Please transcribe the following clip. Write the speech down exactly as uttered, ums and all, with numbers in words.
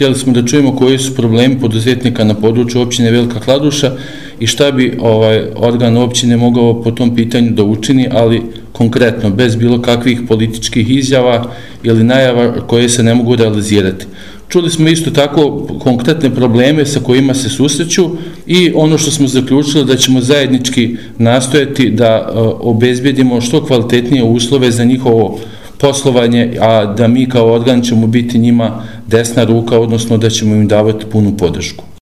htjeli smo da čujemo koji su problemi poduzetnika na području općine Velika Kladuša i šta bi ovaj organ općine mogao po tom pitanju da učini, ali konkretno, bez bilo kakvih političkih izjava ili najava koje se ne mogu realizirati. Čuli smo isto tako konkretne probleme sa kojima se susreću i ono što smo zaključili da ćemo zajednički nastojati da obezbedimo što kvalitetnije uslove za njihovo poslovanje, a da mi kao organ ćemo biti njima desna ruka, odnosno da ćemo im davati punu podršku.